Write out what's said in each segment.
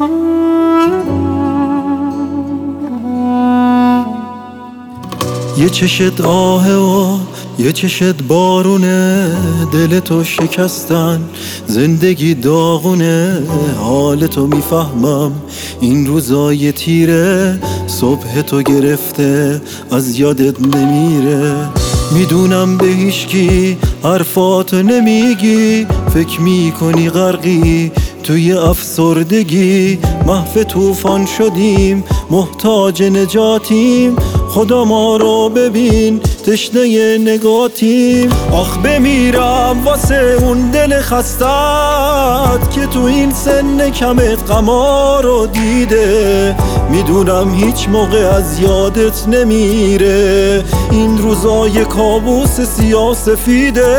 یه چشت آهه و یه چشت بارونه، دلتو شکستن زندگی داغونه. حالتو میفهمم این روزای تیره، صبح تو گرفته از یادت نمیره. میدونم به هیچکی حرفاتو نمیگی، فکر میکنی غرقی توی افسردگی. محو طوفان شدیم محتاج نجاتیم، خدا ما رو ببین تشنه نگاتیم. آخ بمیرم واسه اون دل خستت که تو این سن کمت غما رو دیده. میدونم هیچ موقع از یادت نمیره این روزای کابوس سیاسفیده،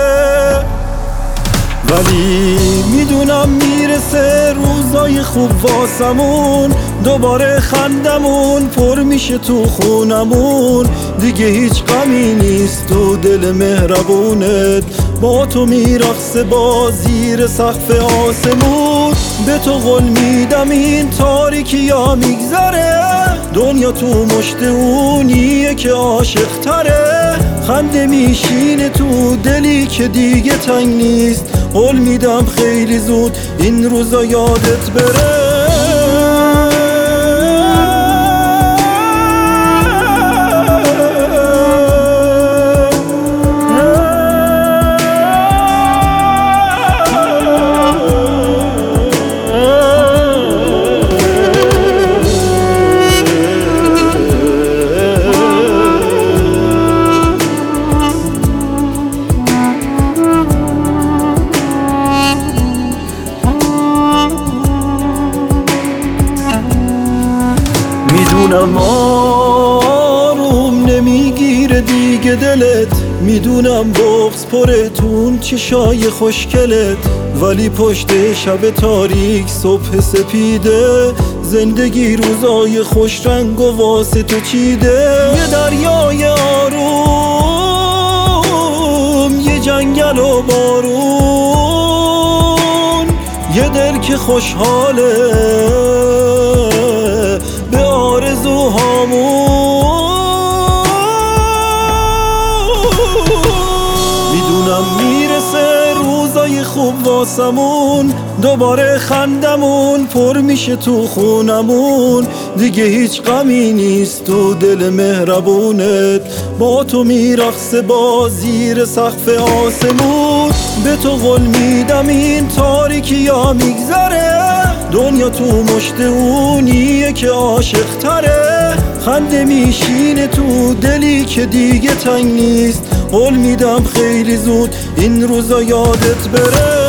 ولی میدونم میرسه روزای خوب واسمون. دوباره خندمون پر میشه تو خونمون، دیگه هیچ غمی نیست تو دل مهربونت. با تو میرقصه با زیر سقف آسمون، به تو قول میدم این تاریکی ها میگذره. دنیا تو مشت اونیه که عاشق تره، خنده میشینه تو دلی که دیگه تنگ نیست. قول میدم خیلی زود این روزا یادت بره. میدونم آروم نمیگیره دیگه دلت، میدونم بغض پره تون چشای خوشگلت، ولی پشت شب تاریک صبح سپیده. زندگی روزای خوش رنگ و واسه تو چیده. یه دریای آروم، یه جنگل و بارون، یه دل که خوشحاله به آرزوهامون. میدونم میرسه روزای خوب واسمون، دوباره خندمون پر میشه تو خونمون، دیگه هیچ غمی نیست تو دل مهربونت. با تو میرقصه با زیر سقف آسمون، به تو قول میدم این تاریکی ها میگذره. دنیا تو مشت اونیه که عاشق تره، خنده میشینه تو دلی که دیگه تنگ نیست. قول میدم خیلی زود این روزا یادت بره.